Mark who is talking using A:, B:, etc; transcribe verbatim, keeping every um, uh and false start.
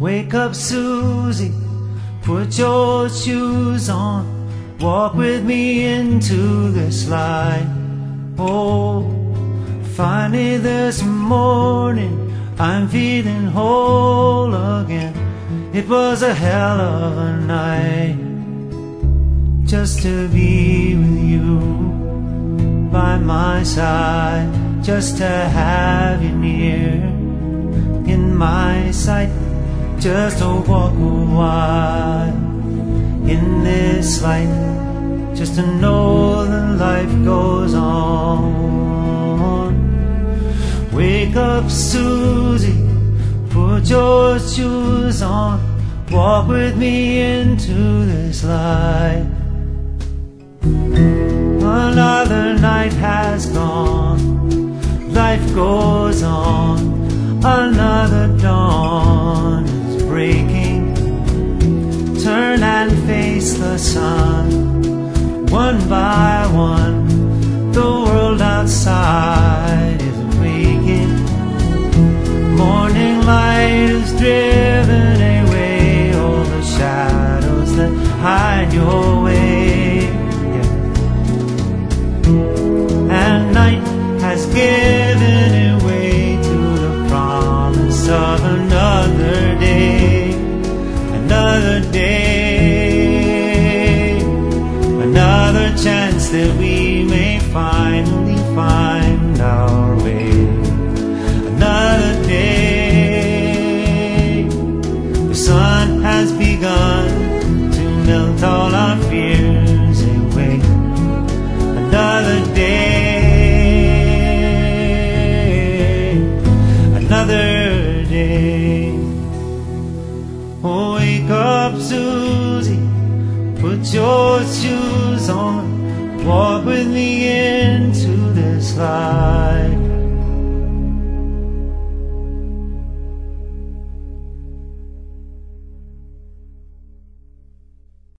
A: Wake up, Susie, put your shoes on, walk with me into this light. Oh, finally this morning I'm feeling whole again. It was a hell of a night just to be with you by my side, just to have you near in my sight, just to walk a while in this light, just to know that life goes on. Wake up, Susie, put your shoes on, walk with me into this light. Another night has gone, life goes on, another dawn is breaking. Turn and face the sun, one by one, the world outside is waking. Morning light has driven away all the shadows that hide your way, yeah. And night has given way to the promise of another day, another day, another chance that we may finally find our way. Another day, the sun has begun to melt all our fears away. Another day, another day. Oh, wake up, Susie, put your shoes on, walk with me into